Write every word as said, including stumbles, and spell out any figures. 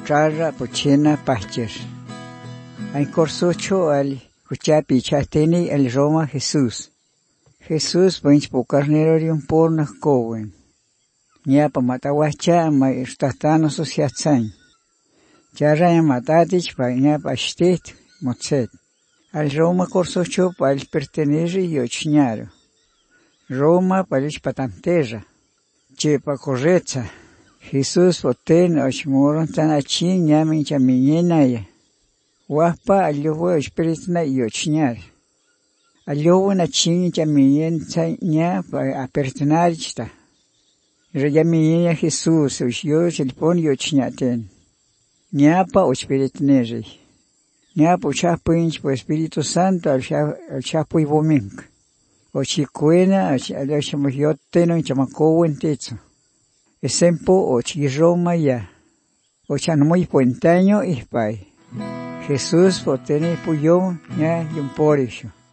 trarra pochena pachir. Hay corsocho al cuchapi chateni el Roma Jesús. Jesús pinch po carnero de un porno cowen. Nia pa matawacha ma istatano sociatzan. Charra ya matatich pa nia pa shtet motset. Al Roma corsocho pa el pertenece yochñaro. Roma pa el patanterra. Che pa correcha. Jesús poten ochmoron tan achi ñamin chamiñenaya. Wahpa alyobo espiritna yochñar. Alyobo na chin chamiñen ña pa apertenarista. Reyamiñena Jesús ushyo chelpon yochñaten. Ña pa espiritneri. Ña pa uchapinch po Espíritu Santo al chapo y bomink. Ochicuena al chamoyoten chamacowen techo. Esempo ochi Roma ya. Ochanmoy puentaño y pay. Jesús potene puyón ya yumporisho.